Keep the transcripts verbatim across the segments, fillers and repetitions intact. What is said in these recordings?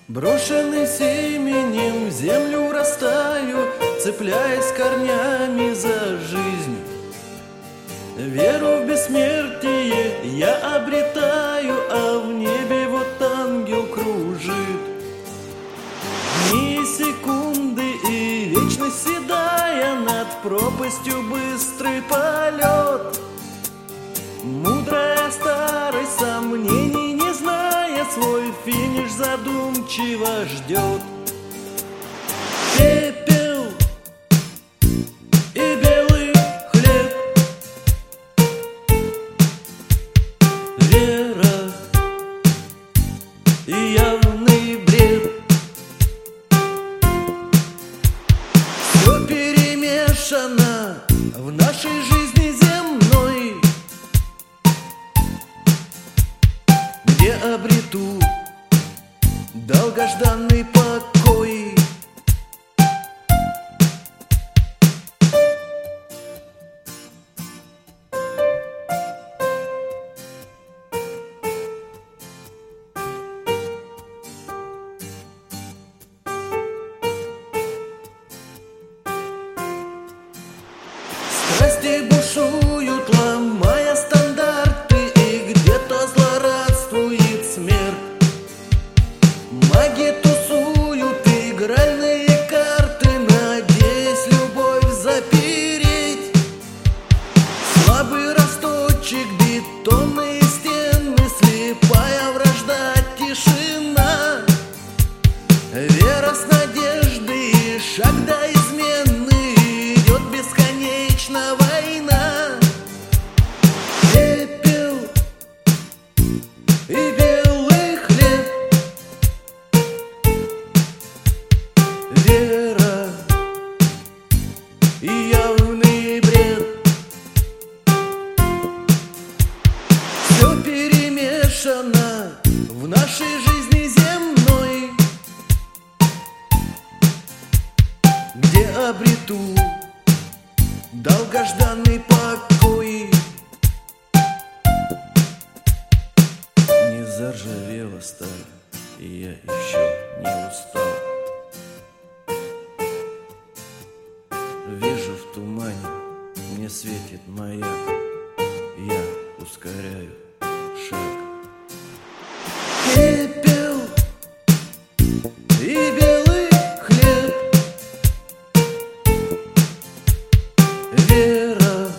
Брошенный семенем в землю растаю, цепляясь корнями за жизнь. Веру в бессмертие я обретаю, а в небе вот ангел кружит. Дни, секунды и вечность седая, над пропастью быстрый полет. Мудрая старость, сомнений не зная, свой финиш задумчиво ждет. Пепел и белый хлеб, вера и явный бред. Все перемешано в нашей жизни земной, где обрету долгожданный покой. Страсти бушуют, ломая стандарты, и где-то злорадствует смерть. Маги тусуют игральные карты, надеясь любовь запереть. Слабый росточек, бетонные стены, слепая вражда, тишина. Вера с надеждой и шаг до измены, идет бесконечно война. Пепел и белый хлеб, вера и явный бред. Все перемешано в нашей жизни земной, где обрету долгожданный покой. Не заржавела сталь, и я еще не устал. Вижу в тумане, мне светит маяк, я ускоряю шаг. Пепел и белый хлеб, вера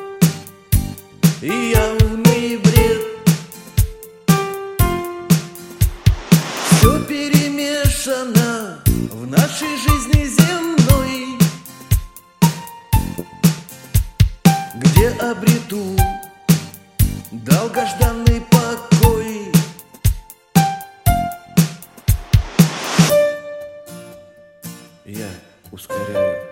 и явный бред. Все перемешано в нашей жизни земной, где обрету долгожданный покой. Я ускоряю